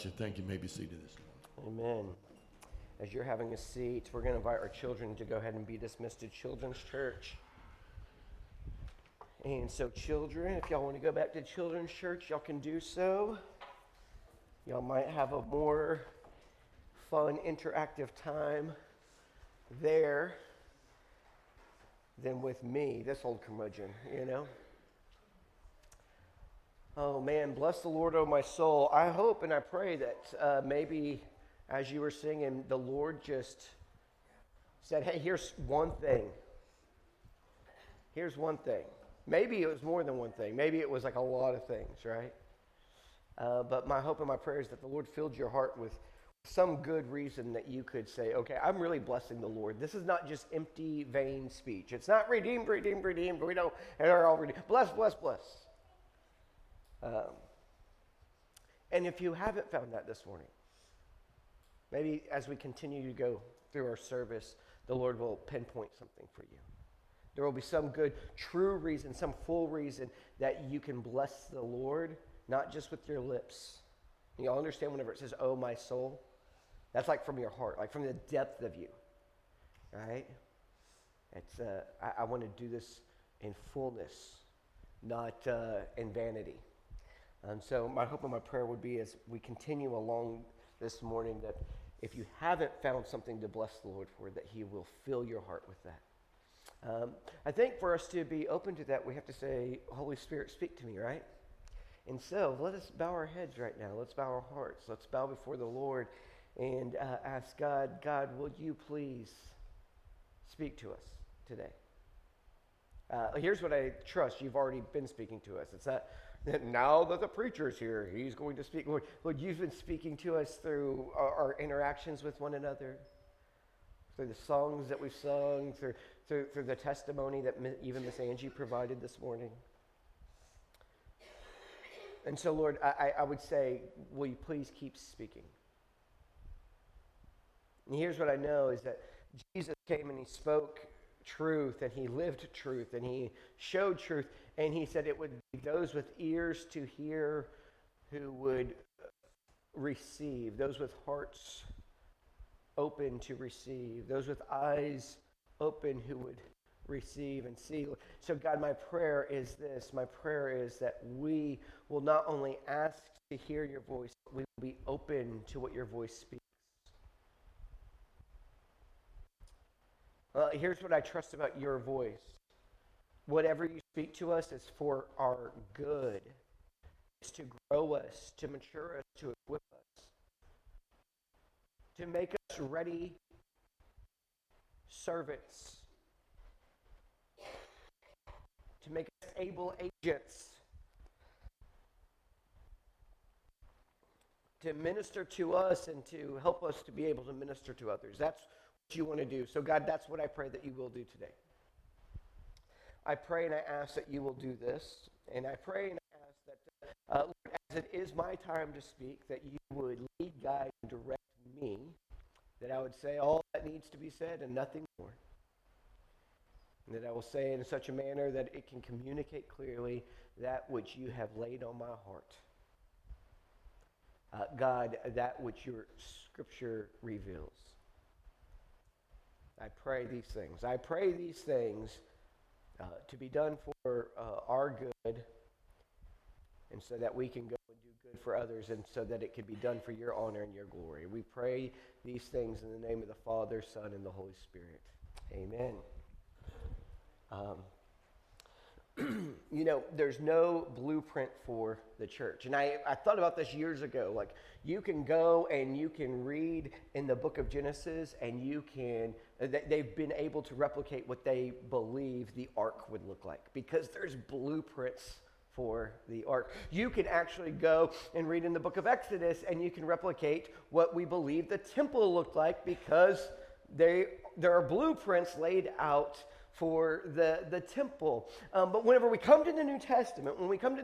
Thank you. You may be seated this morning. Amen. As you're having a seat, we're going to invite our children to go ahead and be dismissed to Children's Church. And so, children, if y'all want to go back to Children's Church, y'all can do so. Y'all might have a more fun, interactive time there than with me, this old curmudgeon, you know? Oh man, bless the Lord, oh my soul. I hope and I pray that maybe as you were singing, the Lord just said, hey, here's one thing. Here's one thing. Maybe it was more than one thing. Maybe it was like a lot of things, right? But my hope and my prayer is that the Lord filled your heart with some good reason that you could say, okay, I'm really blessing the Lord. This is not just empty, vain speech. It's not redeemed. We don't, and are all redeemed. Bless. And if you haven't found that this morning, maybe as we continue to go through our service, the Lord will pinpoint something for you. There will be some good, true reason, some full reason that you can bless the Lord, not just with your lips. You all understand whenever it says, oh, my soul? That's like from your heart, like from the depth of you, right? It's I want to do this in fullness, not in vanity. And so my hope and my prayer would be as we continue along this morning that if you haven't found something to bless the Lord for, that he will fill your heart with that. I think for us to be open to that, we have to say, Holy Spirit, speak to me, right? And so let us bow our heads right now. Let's bow our hearts. Let's bow before the Lord and ask God, will you please speak to us today? Here's what I trust. You've already been speaking to us. It's not that now that the preacher's here, he's going to speak. Lord, you've been speaking to us through our interactions with one another, through the songs that we've sung, through the testimony that even Miss Angie provided this morning. And so, Lord, I would say, will you please keep speaking? And here's what I know is that Jesus came and he spoke truth and he lived truth and he showed truth, and he said it would be those with ears to hear who would receive, those with hearts open to receive, those with eyes open who would receive and see. So God, my prayer is this. My prayer is that we will not only ask to hear your voice, but we will be open to what your voice speaks. Here's what I trust about your voice. Whatever you speak to us is for our good. It's to grow us, to mature us, to equip us, to make us ready servants, to make us able agents, to minister to us and to help us to be able to minister to others. That's what you want to do. So God, that's what I pray that you will do today. I pray and I ask that you will do this, and I pray and I ask that, Lord, as it is my time to speak, that you would lead, guide, and direct me, that I would say all that needs to be said and nothing more, and that I will say it in such a manner that it can communicate clearly that which you have laid on my heart. God, that which your scripture reveals. I pray these things. I pray these things to be done for our good, and so that we can go and do good for others, and so that it can be done for your honor and your glory. We pray these things in the name of the Father, Son, and the Holy Spirit. Amen. You know, there's no blueprint for the church. And I thought about this years ago. Like, you can go and you can read in the book of Genesis, and you can, they've been able to replicate what they believe the ark would look like, because there's blueprints for the ark. You can actually go and read in the book of Exodus, and you can replicate what we believe the temple looked like, because there are blueprints laid out for the temple. But whenever we come to the New Testament,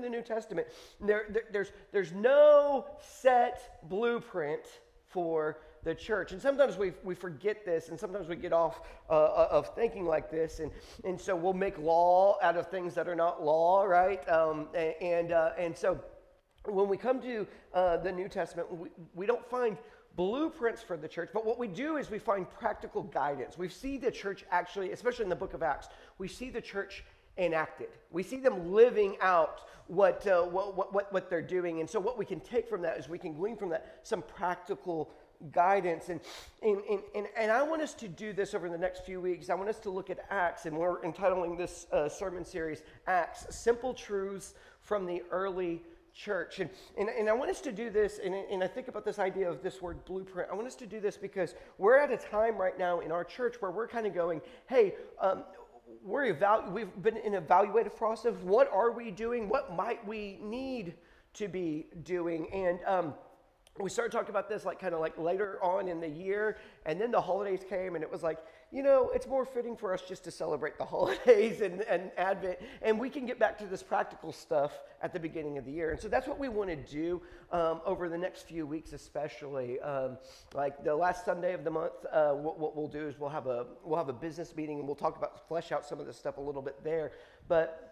there's no set blueprint for the church. And sometimes we forget this, and sometimes we get off of thinking like this, and so we'll make law out of things that are not law, right? And so when we come to the New Testament, we don't find blueprints for the church, but what we do is we find practical guidance. We see the church actually, especially in the book of Acts, we see the church enacted. We see them living out what they're doing. And so what we can take from that is we can glean from that some practical guidance. And I want us to do this over the next few weeks. I want us to look at Acts, and we're entitling this sermon series, Acts, Simple Truths from the Early Church. And I want us to do this, and I think about this idea of this word blueprint. I want us to do this because we're at a time right now in our church where we're kind of going, hey, we've been in an evaluative process. What are we doing? What might we need to be doing? And we started talking about this kind of later on in the year, and then the holidays came, and it was like, it's more fitting for us just to celebrate the holidays and Advent, and we can get back to this practical stuff at the beginning of the year. And so that's what we want to do over the next few weeks, especially. Like the last Sunday of the month, what we'll do is we'll have a business meeting, and we'll talk about, flesh out some of this stuff a little bit there. But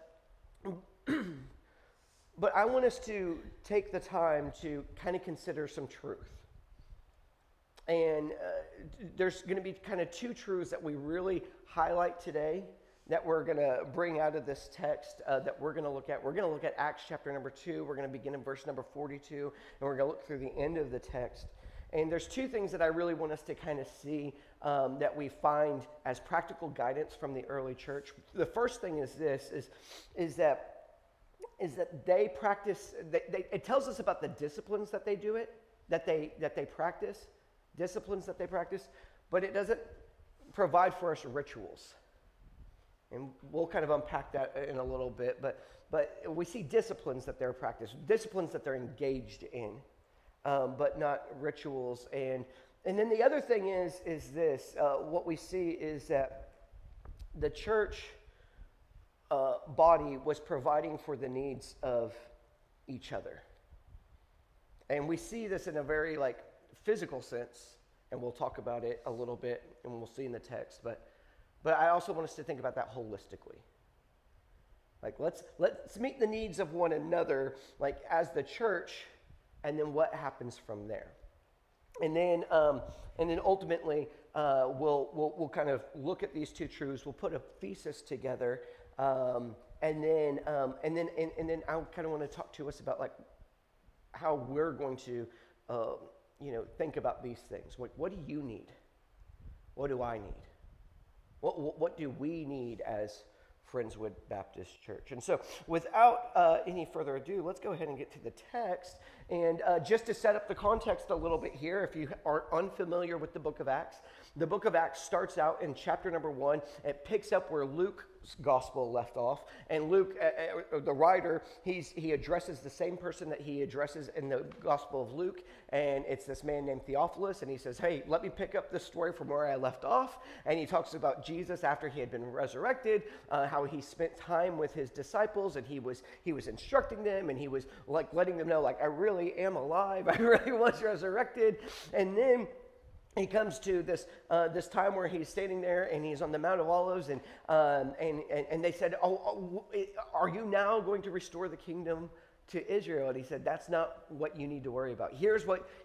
I want us to take the time to kind of consider some truth. And there's going to be kind of two truths that we really highlight today that we're going to bring out of this text that we're going to look at. We're going to look at Acts chapter number 2. We're going to begin in verse number 42, and we're going to look through the end of the text. And there's two things that I really want us to kind of see that we find as practical guidance from the early church. The first thing is this, is that they practice, it tells us about the disciplines that they practice, but it doesn't provide for us rituals. And we'll kind of unpack that in a little bit, but we see disciplines that they're practicing, disciplines that they're engaged in, but not rituals. And then the other thing is this, what we see is that the church body was providing for the needs of each other. And we see this in a very physical sense, and we'll talk about it a little bit, and we'll see in the text, but I also want us to think about that holistically. Let's meet the needs of one another, as the church, and then what happens from there. And then ultimately, we'll kind of look at these two truths. We'll put a thesis together, and then I kind of want to talk to us about how we're going to think about these things. What do you need? What do I need? What do we need as Friendswood Baptist Church? And so without any further ado, let's go ahead and get to the text. And just to set up the context a little bit here, if you are unfamiliar with the book of Acts, the book of Acts starts out in chapter number 1. It picks up where Luke's gospel left off. And Luke, the writer, he addresses the same person that he addresses in the Gospel of Luke. And it's this man named Theophilus. And he says, hey, let me pick up this story from where I left off. And he talks about Jesus after he had been resurrected, how he spent time with his disciples. And he was instructing them. And he was letting them know, I really am alive. I really was resurrected. And then he comes to this time where he's standing there and he's on the Mount of Olives, and they said, are you now going to restore the kingdom to Israel? And he said, that's not what you need to worry about. Here's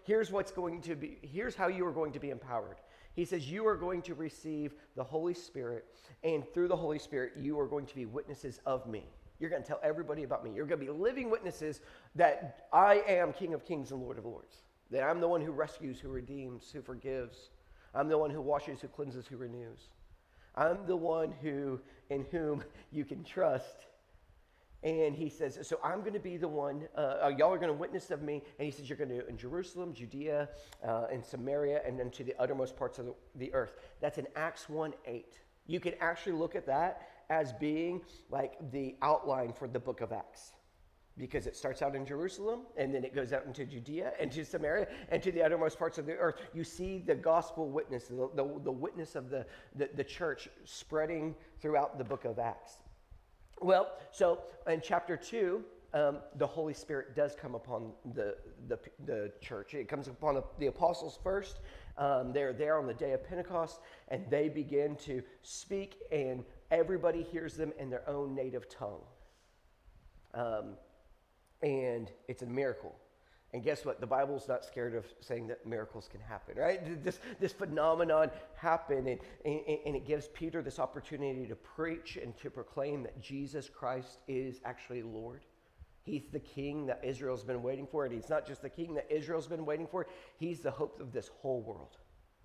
how you are going to be empowered. He says, you are going to receive the Holy Spirit, and through the Holy Spirit, you are going to be witnesses of me. You're going to tell everybody about me. You're going to be living witnesses that I am King of Kings and Lord of Lords. That I'm the one who rescues, who redeems, who forgives. I'm the one who washes, who cleanses, who renews. I'm the one in whom you can trust. And he says, so I'm going to be the one, y'all are going to witness of me. And he says, you're going to do it in Jerusalem, Judea, and Samaria, and then to the uttermost parts of the earth. That's in Acts 1:8. You can actually look at that as being the outline for the book of Acts. Because it starts out in Jerusalem, and then it goes out into Judea, and to Samaria, and to the uttermost parts of the earth. You see the gospel witness, the witness of the church spreading throughout the book of Acts. Well, so in chapter 2, the Holy Spirit does come upon the church. It comes upon the apostles first. They're there on the day of Pentecost, and they begin to speak, and everybody hears them in their own native tongue. And it's a miracle. And guess what? The Bible's not scared of saying that miracles can happen, right? This phenomenon happened, and it gives Peter this opportunity to preach and to proclaim that Jesus Christ is actually Lord. He's the king that Israel's been waiting for, and he's not just the king that Israel's been waiting for, he's the hope of this whole world.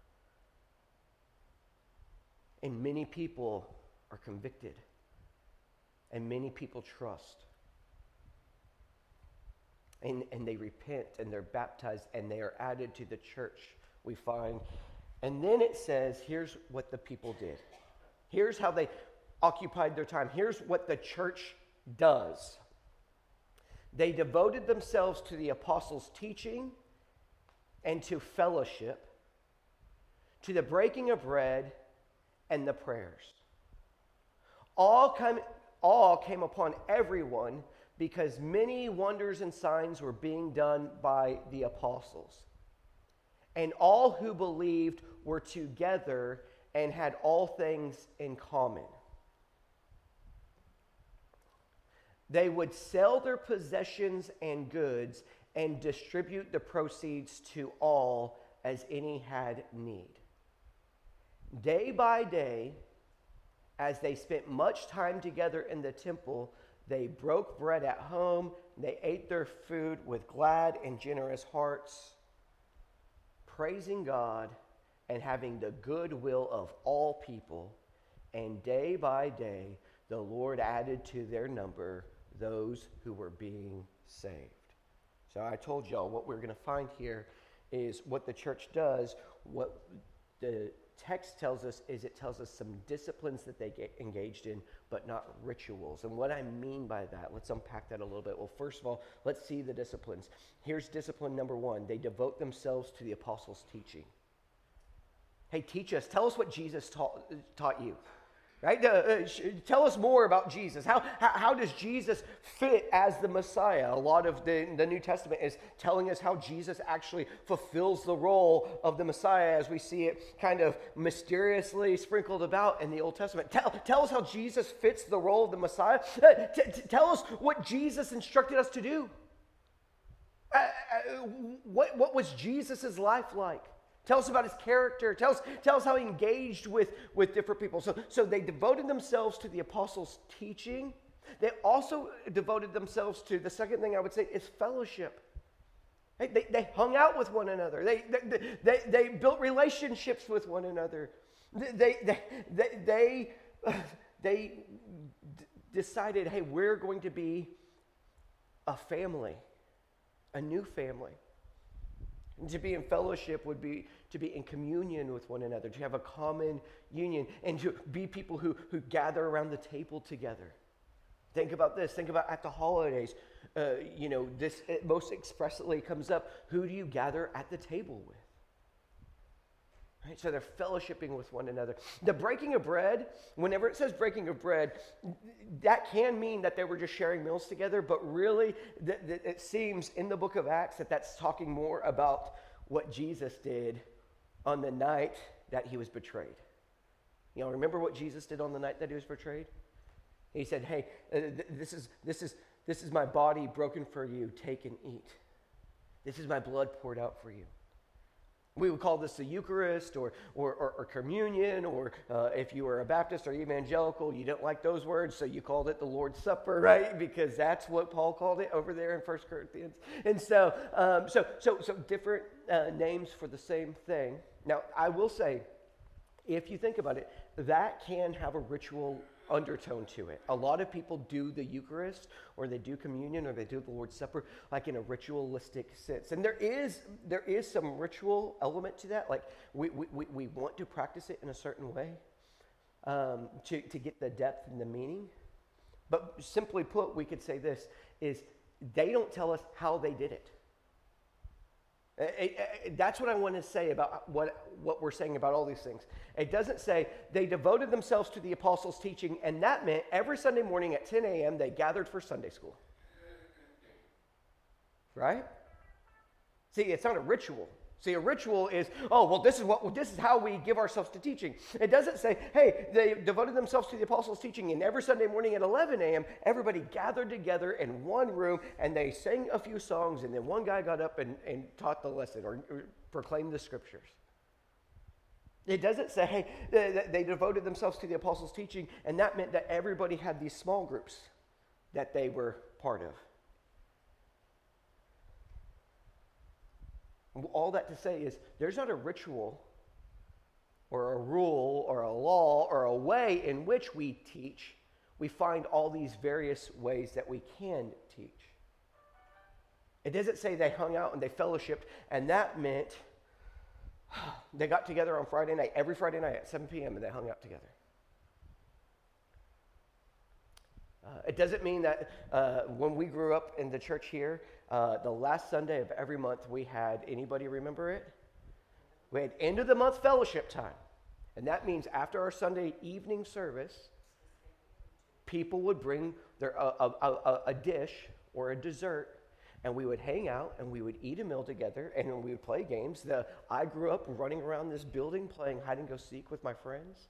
And many people are convicted, and many people trust. And they repent, and they're baptized, and they are added to the church, we find. And then it says, here's what the people did. Here's how they occupied their time. Here's what the church does. They devoted themselves to the apostles' teaching and to fellowship, to the breaking of bread and the prayers. All came upon everyone, because many wonders and signs were being done by the apostles. And all who believed were together and had all things in common. They would sell their possessions and goods and distribute the proceeds to all as any had need. Day by day, as they spent much time together in the temple, they broke bread at home. They ate their food with glad and generous hearts, praising God and having the good will of all people. And day by day, the Lord added to their number those who were being saved. So I told y'all what we're going to find here is what the church does. What the text tells us is it tells us some disciplines that they get engaged in, but not rituals. And what I mean by that, let's unpack that a little bit. Well, first of all, let's see the disciplines. Here's discipline number one. They devote themselves to the apostles' teaching. Hey, teach us. Tell us what Jesus taught you. Right? Tell us more about Jesus. How does Jesus fit as the Messiah? A lot of the New Testament is telling us how Jesus actually fulfills the role of the Messiah as we see it kind of mysteriously sprinkled about in the Old Testament. Tell us how Jesus fits the role of the Messiah. Tell us what Jesus instructed us to do. What was Jesus' life like? Tell us about his character. Tell us how he engaged with different people. So they devoted themselves to the apostles' teaching. They also devoted themselves to, the second thing I would say, is fellowship. They hung out with one another. They built relationships with one another. They decided, hey, we're going to be a family, a new family. And to be in fellowship would be to be in communion with one another, to have a common union, and to be people who gather around the table together. Think about this. Think about at the holidays. This most expressly comes up. Who do you gather at the table with? Right? So they're fellowshipping with one another. The breaking of bread, whenever it says breaking of bread, that can mean that they were just sharing meals together, but really it seems in the book of Acts that that's talking more about what Jesus did on the night that he was betrayed. Y'all remember what Jesus did on the night that he was betrayed? He said, hey, this is my body broken for you. Take and eat. This is my blood poured out for you. We would call this the Eucharist or communion, or if you were a Baptist or evangelical, you didn't like those words, so you called it the Lord's Supper, right? Because that's what Paul called it over there in 1 Corinthians. And so different names for the same thing. Now, I will say, if you think about it, that can have a ritual undertone to it. A lot of people do the Eucharist, or they do communion, or they do the Lord's Supper like in a ritualistic sense. And there is some ritual element to that. Like we want to practice it in a certain way to get the depth and the meaning. But simply put, we could say this, is they don't tell us how they did it. That's what I want to say about what we're saying about all these things. It doesn't say they devoted themselves to the apostles' teaching, and that meant every Sunday morning at 10 a.m. they gathered for Sunday school. Right? See, it's not a ritual. See, a ritual is, oh, well, this is how we give ourselves to teaching. It doesn't say, hey, they devoted themselves to the apostles' teaching, and every Sunday morning at 11 a.m., everybody gathered together in one room, and they sang a few songs, and then one guy got up and taught the lesson or proclaimed the scriptures. It doesn't say, hey, they devoted themselves to the apostles' teaching, and that meant that everybody had these small groups that they were part of. All that to say is there's not a ritual or a rule or a law or a way in which we teach. We find all these various ways that we can teach. It doesn't say they hung out and they fellowshiped, and that meant they got together on Friday night, every Friday night at 7 p.m., and they hung out together. It doesn't mean that when we grew up in the church here, the last Sunday of every month we had, anybody remember it? We had end of the month fellowship time. And that means after our Sunday evening service, people would bring a dish or a dessert, and we would hang out and we would eat a meal together and we would play games. I grew up running around this building playing hide and go seek with my friends.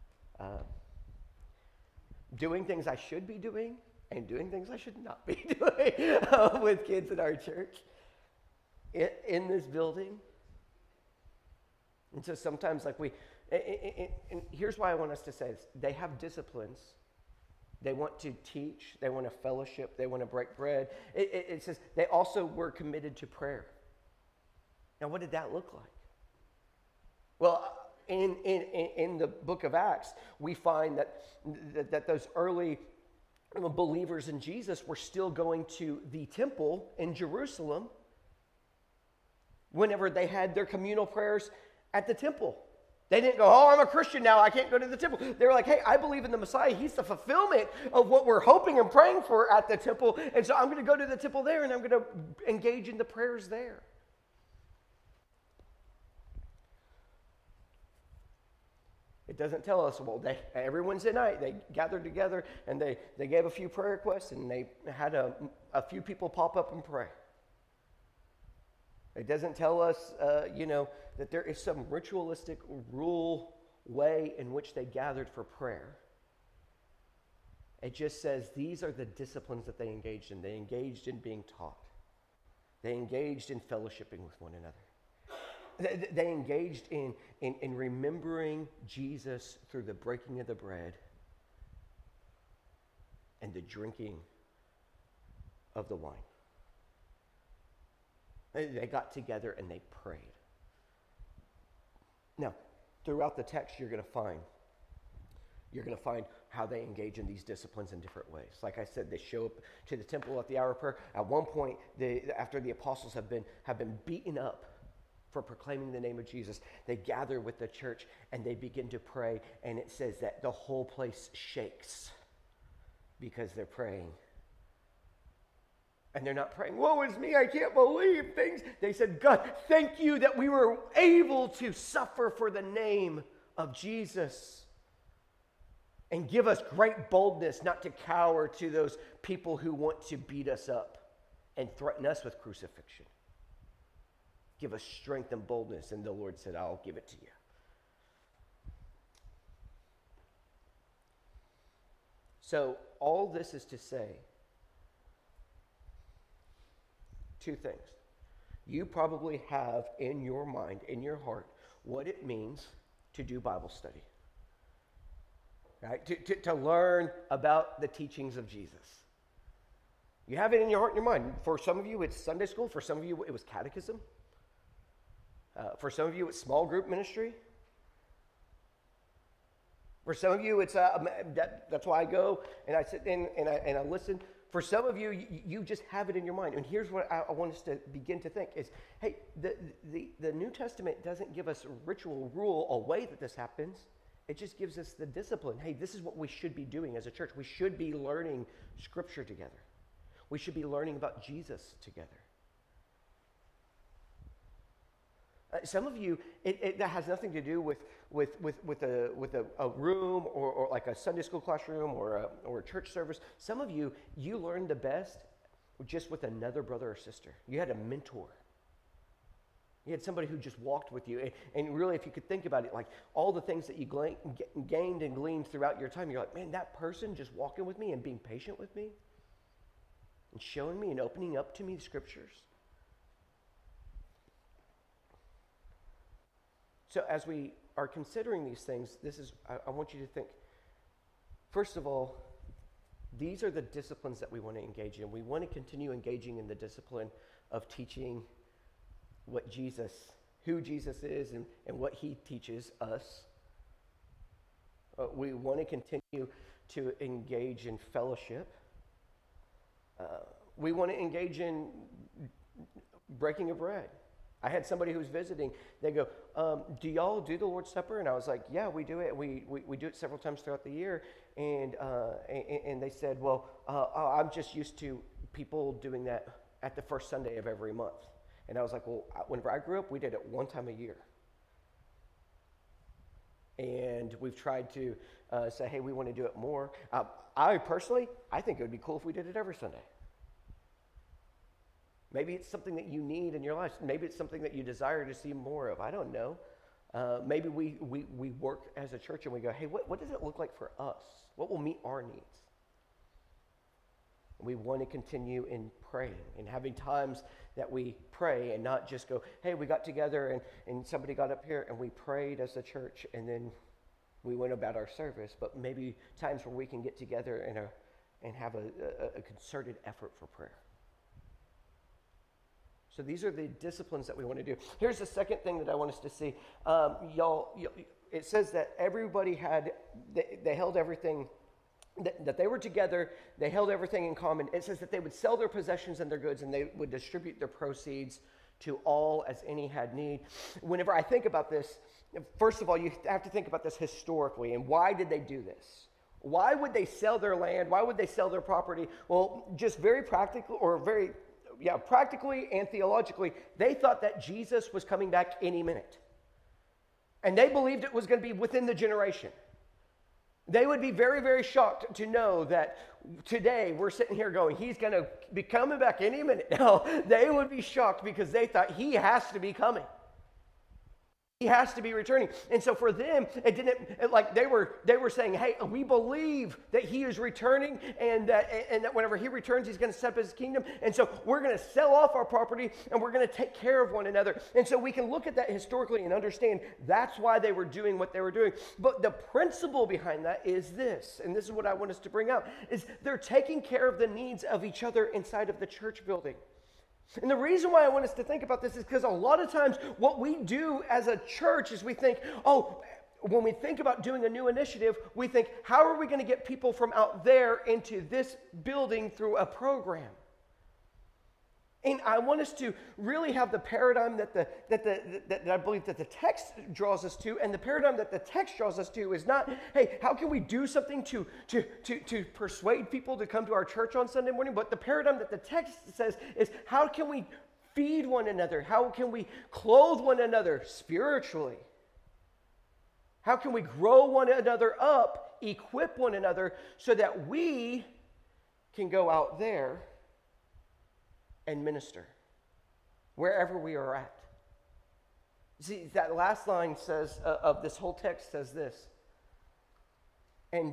Doing things I should be doing and doing things I should not be doing with kids in our church in this building. And so sometimes and here's why I want us to say this. They have disciplines. They want to teach. They want to fellowship. They want to break bread. It says they also were committed to prayer. Now, what did that look like? Well, in the book of Acts, we find that those early believers in Jesus were still going to the temple in Jerusalem whenever they had their communal prayers at the temple. They didn't go, oh, I'm a Christian now, I can't go to the temple. They were like, hey, I believe in the Messiah. He's the fulfillment of what we're hoping and praying for at the temple. And so I'm going to go to the temple there and I'm going to engage in the prayers there. It doesn't tell us, well, every Wednesday night they gathered together and they gave a few prayer requests and they had a few people pop up and pray. It doesn't tell us, that there is some ritualistic rule way in which they gathered for prayer. It just says these are the disciplines that they engaged in. They engaged in being taught. They engaged in fellowshipping with one another. They engaged in remembering Jesus through the breaking of the bread and the drinking of the wine. They got together and they prayed. Now, throughout the text, you're going to find how they engage in these disciplines in different ways. Like I said, they show up to the temple at the hour of prayer. At one point, after the apostles have been beaten up for proclaiming the name of Jesus, they gather with the church and they begin to pray, and it says that the whole place shakes because they're praying. And they're not praying, woe is me, I can't believe things. They said, God, thank you that we were able to suffer for the name of Jesus. And give us great boldness not to cower to those people who want to beat us up and threaten us with crucifixion. Give us strength and boldness. And the Lord said, I'll give it to you. So all this is to say two things. You probably have in your mind, in your heart, what it means to do Bible study. Right? To learn about the teachings of Jesus. You have it in your heart and your mind. For some of you, it's Sunday school. For some of you, it was catechism. For some of you, it's small group ministry. For some of you, it's that's why I go and I sit in and I listen. For some of you, you just have it in your mind. And here's what I want us to begin to think is, hey, the New Testament doesn't give us a ritual rule, a way that this happens. It just gives us the discipline. Hey, this is what we should be doing as a church. We should be learning Scripture together. We should be learning about Jesus together. Some of you, that has nothing to do with a room or like a Sunday school classroom or a church service. Some of you, you learned the best just with another brother or sister. You had a mentor. You had somebody who just walked with you. And really, if you could think about it, like all the things that you gained and gleaned throughout your time, you're like, man, that person just walking with me and being patient with me and showing me and opening up to me the scriptures. So as we are considering these things, I want you to think, first of all, these are the disciplines that we want to engage in. We want to continue engaging in the discipline of teaching who Jesus is and what he teaches us. We want to continue to engage in fellowship. We want to engage in breaking of bread. I had somebody who was visiting. They go, do y'all do the Lord's Supper? And I was like, yeah, we do it. We do it several times throughout the year. And they said, well, I'm just used to people doing that at the first Sunday of every month. And I was like, well, whenever I grew up, we did it one time a year. And we've tried to say, hey, we want to do it more. I think it would be cool if we did it every Sunday. Maybe it's something that you need in your life. Maybe it's something that you desire to see more of. I don't know. Maybe we work as a church and we go, hey, what does it look like for us? What will meet our needs? We want to continue in praying and having times that we pray and not just go, hey, we got together and somebody got up here and we prayed as a church and then we went about our service. But maybe times where we can get together and have a concerted effort for prayer. So these are the disciplines that we want to do. Here's the second thing that I want us to see. It says that everybody they held everything, that they were together, they held everything in common. It says that they would sell their possessions and their goods and they would distribute their proceeds to all as any had need. Whenever I think about this, first of all, you have to think about this historically. And why did they do this? Why would they sell their land? Why would they sell their property? Well, just very practically practically and theologically, they thought that Jesus was coming back any minute. And they believed it was going to be within the generation. They would be very, very shocked to know that today we're sitting here going, he's going to be coming back any minute. No, they would be shocked because they thought he has to be coming. He has to be returning. And so for them, it didn't, like they were saying, hey, we believe that he is returning and that whenever he returns, he's going to set up his kingdom. And so we're going to sell off our property and we're going to take care of one another. And so we can look at that historically and understand that's why they were doing what they were doing. But the principle behind that is this, and this is what I want us to bring out, is they're taking care of the needs of each other inside of the church building. And the reason why I want us to think about this is because a lot of times what we do as a church is we think, when we think about doing a new initiative, we think, how are we going to get people from out there into this building through a program? And I want us to really have the paradigm that I believe that the text draws us to, and the paradigm that the text draws us to is not, hey, how can we do something to persuade people to come to our church on Sunday morning? But the paradigm that the text says is, how can we feed one another? How can we clothe one another spiritually? How can we grow one another up, equip one another, so that we can go out there and minister wherever we are at? See, that last line says of this whole text says this, and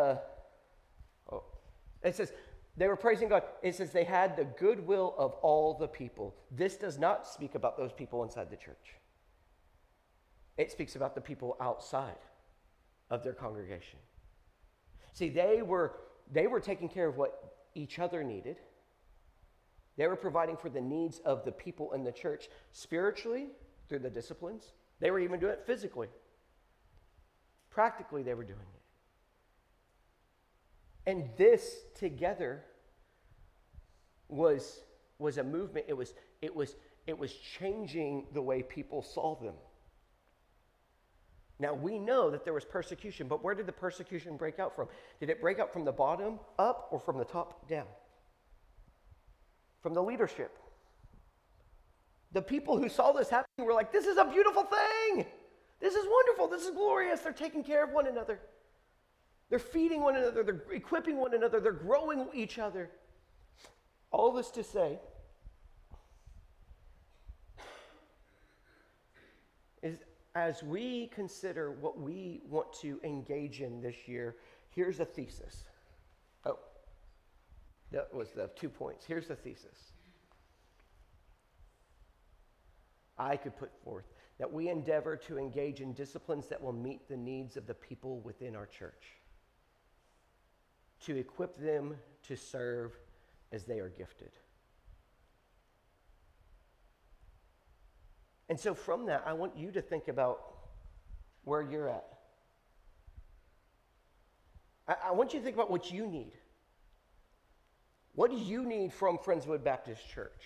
it says they were praising God. It says they had the goodwill of all the people. This does not speak about those people inside the church. It speaks about the people outside of their congregation. See, they were taking care of what each other needed. They were providing for the needs of the people in the church spiritually through the disciplines. They were even doing it physically. Practically, they were doing it. And this together was a movement. It was changing the way people saw them. Now, we know that there was persecution, but where did the persecution break out from? Did it break out from the bottom up or from the top down? From the leadership. The people who saw this happening were like, this is a beautiful thing. This is wonderful. This is glorious. They're taking care of one another. They're feeding one another. They're equipping one another. They're growing each other. All this to say as we consider what we want to engage in this year, here's a thesis. Oh, that was the 2 points. Here's the thesis. I could put forth that we endeavor to engage in disciplines that will meet the needs of the people within our church, to equip them to serve as they are gifted. And so from that, I want you to think about where you're at. I want you to think about what you need. What do you need from Friendswood Baptist Church?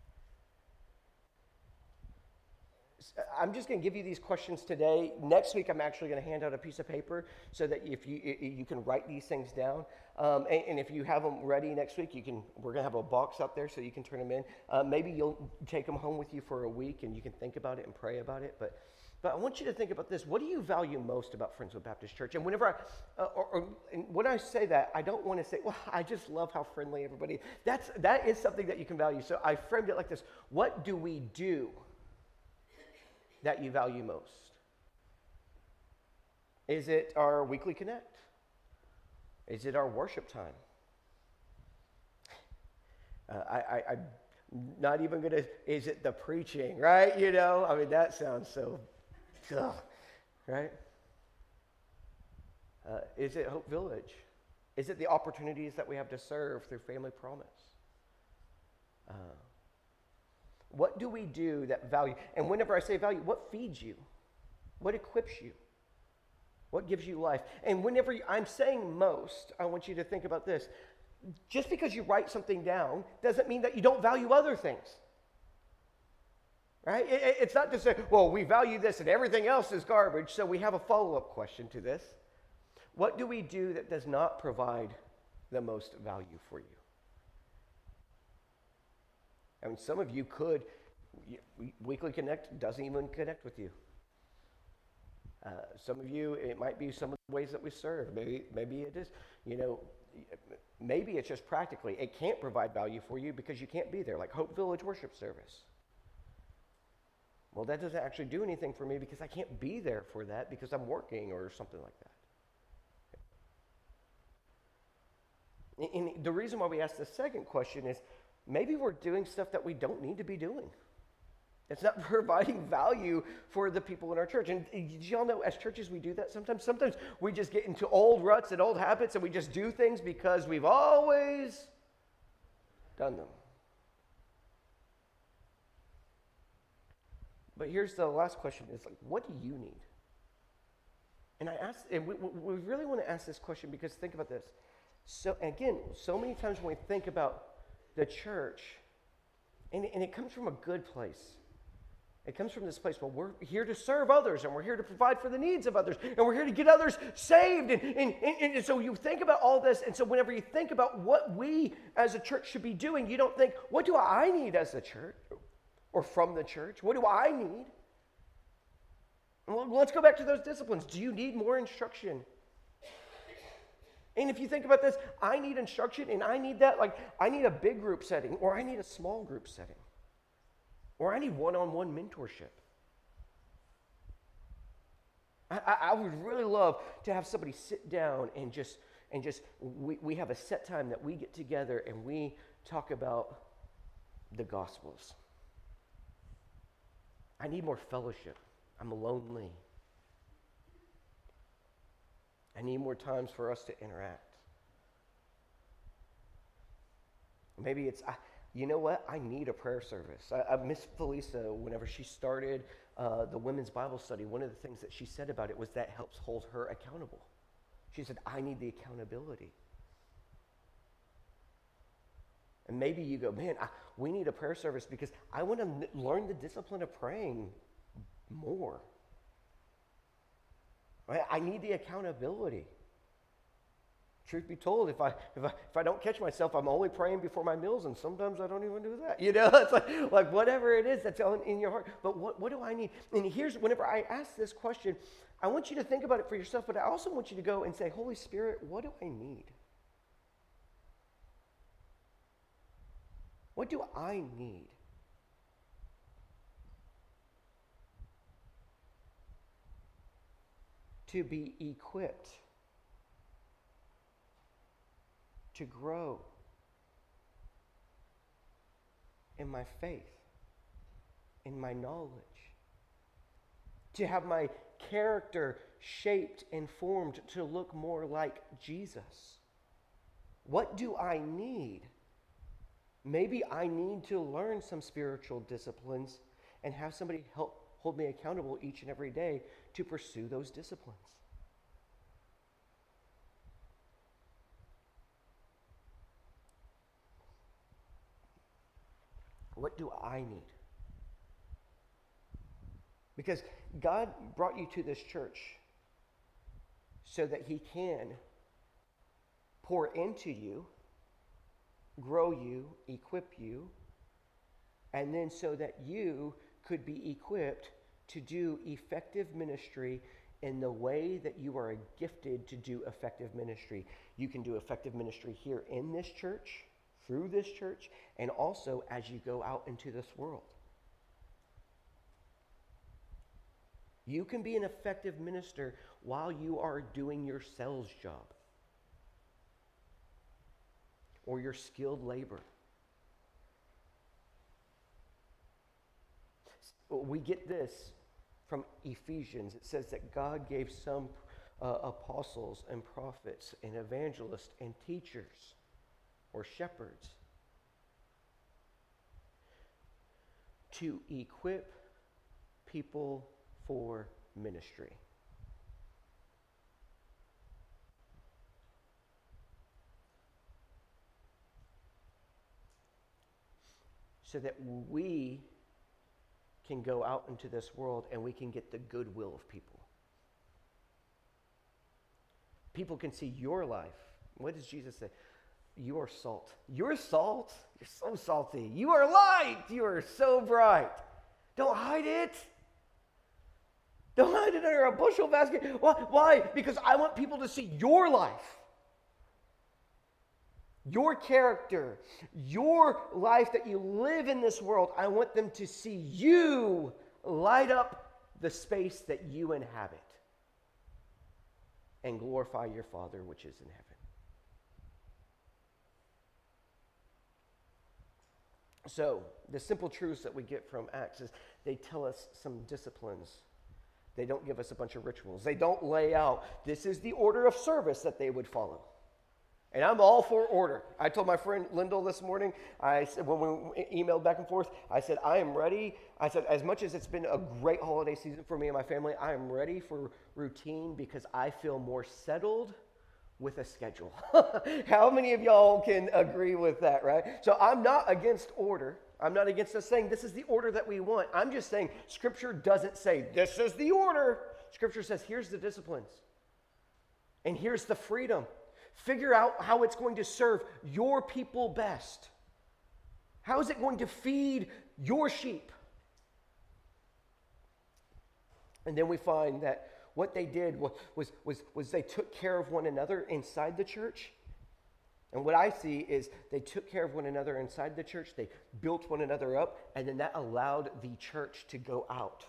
I'm just going to give you these questions today. Next week, I'm actually going to hand out a piece of paper so that if you can write these things down. And if you have them ready next week, we're going to have a box up there so you can turn them in. Maybe you'll take them home with you for a week and you can think about it and pray about it. But I want you to think about this. What do you value most about Friendswood Baptist Church? And whenever and when I say that, I don't want to say, well, I just love how friendly everybody is. That is something that you can value. So I framed it like this. What do we do that you value most? Is it our weekly connect? Is it our worship time? I'm not even going to, is it the preaching, right? You know, I mean, that sounds so, right? Is it Hope Village? Is it the opportunities that we have to serve through Family Promise? What do we do that value? And whenever I say value, what feeds you? What equips you? What gives you life? And whenever I'm saying most, I want you to think about this. Just because you write something down doesn't mean that you don't value other things. Right? It's not to say, well, we value this and everything else is garbage, so we have a follow-up question to this. What do we do that does not provide the most value for you? I mean, some of you could, Weekly Connect doesn't even connect with you. Some of you, it might be some of the ways that we serve. Maybe it is, maybe it's just practically, it can't provide value for you because you can't be there, like Hope Village worship service. Well, that doesn't actually do anything for me because I can't be there for that because I'm working or something like that. And the reason why we ask the second question is, maybe we're doing stuff that we don't need to be doing. It's not providing value for the people in our church. And y'all know, as churches, we do that sometimes. Sometimes we just get into old ruts and old habits, and we just do things because we've always done them. But here's the last question. It's like, what do you need? And we really want to ask this question because think about this. So again, so many times when we think about the church, and it comes from a good place. It comes from this place where we're here to serve others, and we're here to provide for the needs of others, and we're here to get others saved. And so you think about all this, and so whenever you think about what we as a church should be doing, you don't think, what do I need as a church or from the church? What do I need? Well, let's go back to those disciplines. Do you need more instruction? And if you think about this, I need instruction, and I need that, like, I need a big group setting, or I need a small group setting, or I need one-on-one mentorship. I would really love to have somebody sit down and we have a set time that we get together and we talk about the Gospels. I need more fellowship. I'm lonely. I need more times for us to interact. Maybe it's, you know what? I need a prayer service. Miss Felisa, whenever she started the women's Bible study, one of the things that she said about it was that helps hold her accountable. She said, I need the accountability. And maybe you go, man, we need a prayer service because I want to learn the discipline of praying more. Right? I need the accountability. Truth be told, if I don't catch myself, I'm only praying before my meals, and sometimes I don't even do that. It's like whatever it is that's in your heart. But what do I need? And here's, whenever I ask this question, I want you to think about it for yourself, but I also want you to go and say, Holy Spirit, what do I need? What do I need? to be equipped to grow in my faith, in my knowledge, to have my character shaped and formed to look more like Jesus. What do I need? Maybe I need to learn some spiritual disciplines and have somebody help hold me accountable each and every day to pursue those disciplines. What do I need? Because God brought you to this church so that He can pour into you, grow you, equip you, and then so that you could be equipped to do effective ministry in the way that you are gifted to do effective ministry. You can do effective ministry here in this church, through this church, and also as you go out into this world. You can be an effective minister while you are doing your sales job or your skilled labor. We get this from Ephesians. It says that God gave some apostles and prophets and evangelists and teachers or shepherds to equip people for ministry. So that we can go out into this world and we can get the goodwill of people. People can see your life. What does Jesus say? You are salt. You're salt. You're so salty. You are light. You are so bright. Don't hide it. Don't hide it under a bushel basket. Why? Because I want people to see your life. Your character, your life that you live in this world. I want them to see you light up the space that you inhabit and glorify your Father which is in heaven. So, the simple truths that we get from Acts is they tell us some disciplines. They don't give us a bunch of rituals. They don't lay out, this is the order of service that they would follow. And I'm all for order. I told my friend Lyndall this morning, I said, when we emailed back and forth, I said, I am ready. I said, as much as it's been a great holiday season for me and my family, I am ready for routine because I feel more settled with a schedule. How many of y'all can agree with that, right? So I'm not against order. I'm not against us saying this is the order that we want. I'm just saying Scripture doesn't say this is the order. Scripture says here's the disciplines. And here's the freedom. Figure out how it's going to serve your people best. How is it going to feed your sheep? And then we find that what they did was they took care of one another inside the church. And what I see is they took care of one another inside the church. They built one another up. And then that allowed the church to go out.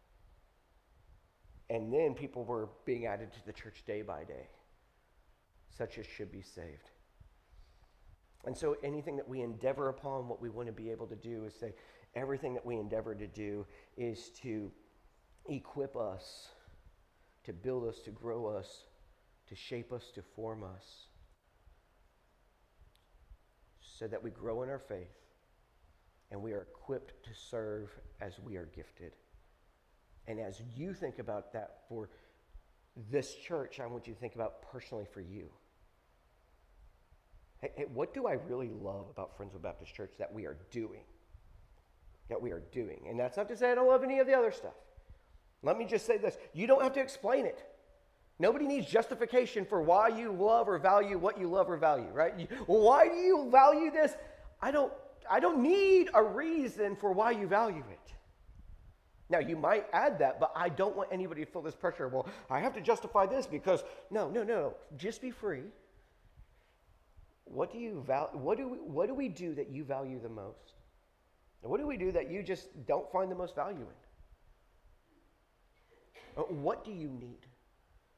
And then people were being added to the church day by day. Such as should be saved. And so anything that we endeavor upon, what we want to be able to do is say, everything that we endeavor to do is to equip us, to build us, to grow us, to shape us, to form us, so that we grow in our faith and we are equipped to serve as we are gifted. And as you think about that for this church, I want you to think about personally for you. Hey, what do I really love about Friendswood Baptist Church that we are doing? That we are doing. And that's not to say I don't love any of the other stuff. Let me just say this. You don't have to explain it. Nobody needs justification for why you love or value what you love or value, right? Why do you value this? I don't need a reason for why you value it. Now, you might add that, but I don't want anybody to feel this pressure. Well, I have to justify this because, no. Just be free. What do you what do we do that you value the most? And what do we do that you just don't find the most value in? What do you need?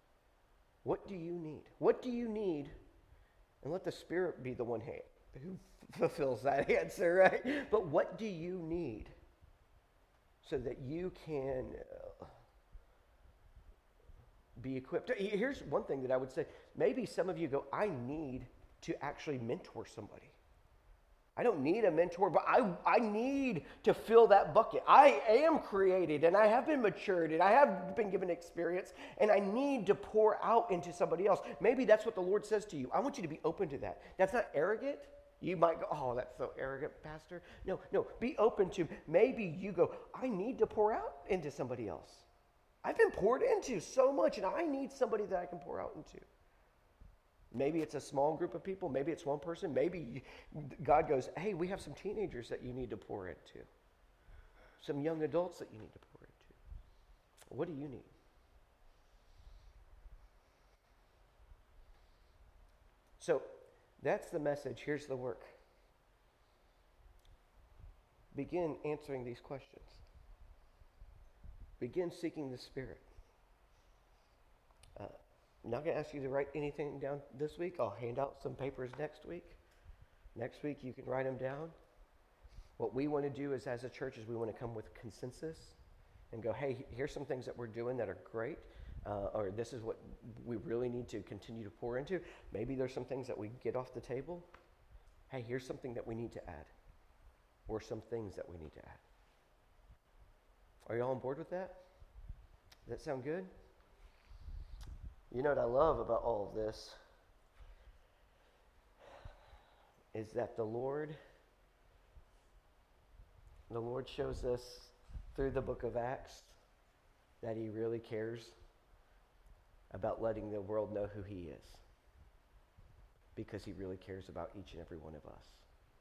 What do you need? What do you need? And let the Spirit be the one who fulfills that answer, right? But what do you need so that you can be equipped? Here's one thing that I would say. Maybe some of you go, I need to actually mentor somebody. I don't need a mentor, but I need to fill that bucket. I am created, and I have been matured, and I have been given experience, and I need to pour out into somebody else. Maybe that's what the Lord says to you. I want you to be open to that. That's not arrogant. You might go, oh, that's so arrogant, Pastor. No, be open to, maybe you go, I need to pour out into somebody else. I've been poured into so much, and I need somebody that I can pour out into. Maybe it's a small group of people. Maybe it's one person. Maybe God goes, hey, we have some teenagers that you need to pour into. Some young adults that you need to pour into. What do you need? So that's the message. Here's the work. Begin answering these questions. Begin seeking the Spirit. I'm not going to ask you to write anything down this week. I'll hand out some papers next week. Next week, you can write them down. What we want to do is, as a church, is we want to come with consensus and go, hey, here's some things that we're doing that are great, or this is what we really need to continue to pour into. Maybe there's some things that we get off the table. Hey, here's something that we need to add, or some things that we need to add. Are you all on board with that? Does that sound good? You know what I love about all of this is that the Lord shows us through the book of Acts that he really cares about letting the world know who he is, because he really cares about each and every one of us.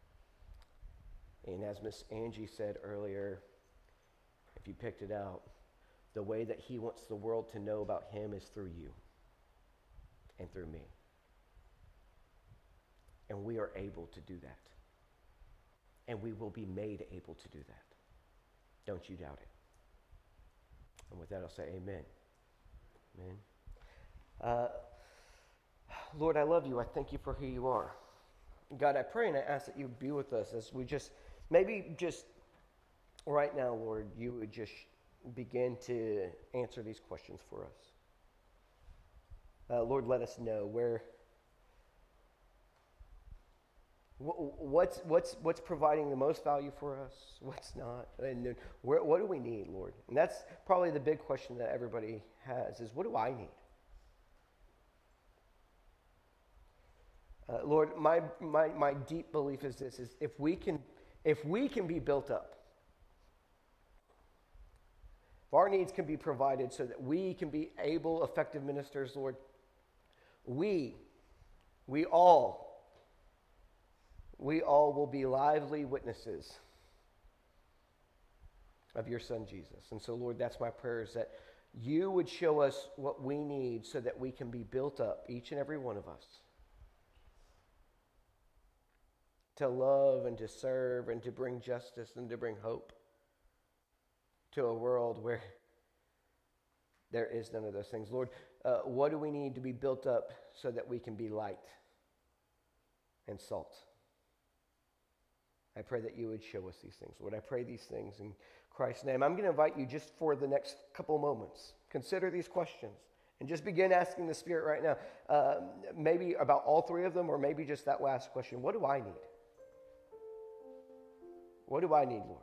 And as Miss Angie said earlier, if you picked it out, the way that he wants the world to know about him is through you and through me. And we are able to do that. And we will be made able to do that. Don't you doubt it. And with that, I'll say amen. Amen. Lord, I love you. I thank you for who you are. God, I pray and I ask that you be with us as we maybe right now, Lord, you would just begin to answer these questions for us. Lord, let us know what's providing the most value for us, what's not, and what do we need, Lord? And that's probably the big question that everybody has is, what do I need? Lord, my deep belief is this: is if we can be built up, if our needs can be provided so that we can be able, effective ministers, Lord, we all will be lively witnesses of your Son, Jesus. And so, Lord, that's my prayer, is that you would show us what we need so that we can be built up, each and every one of us, to love and to serve and to bring justice and to bring hope to a world where there is none of those things. Lord, what do we need to be built up so that we can be light and salt? I pray that you would show us these things. Lord, I pray these things in Christ's name. I'm going to invite you just for the next couple moments. Consider these questions and just begin asking the Spirit right now, maybe about all three of them, or maybe just that last question. What do I need? What do I need, Lord?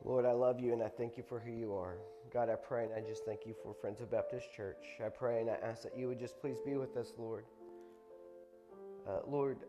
Lord, I love you and I thank you for who you are. God, I pray and I just thank you for Friends of Baptist Church. I pray and I ask that you would just please be with us, Lord. Lord,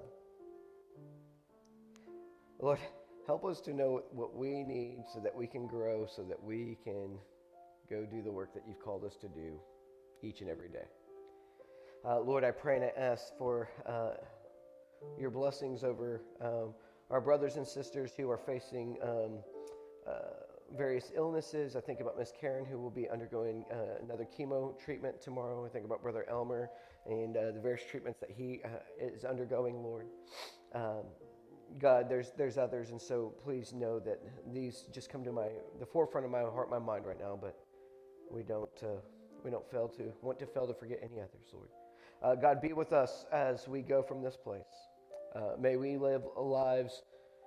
help us to know what we need so that we can grow, so that we can go do the work that you've called us to do each and every day. Lord, I pray and I ask for your blessings over our brothers and sisters who are facing various illnesses. I think about Miss Karen, who will be undergoing another chemo treatment tomorrow. I think about Brother Elmer and the various treatments that he is undergoing, Lord. God, there's others, and so please know that these just come to the forefront of my heart, my mind right now, but we don't fail to forget any others, Lord. God, be with us as we go from this place. May we live lives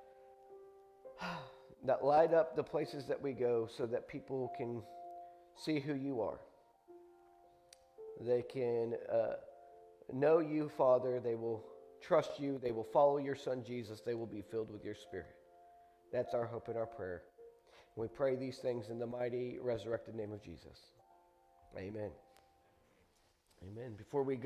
that light up the places that we go so that people can see who you are. They can know you, Father. They will trust you. They will follow your Son, Jesus. They will be filled with your Spirit. That's our hope and our prayer. We pray these things in the mighty, resurrected name of Jesus. Amen. Amen. Before we go,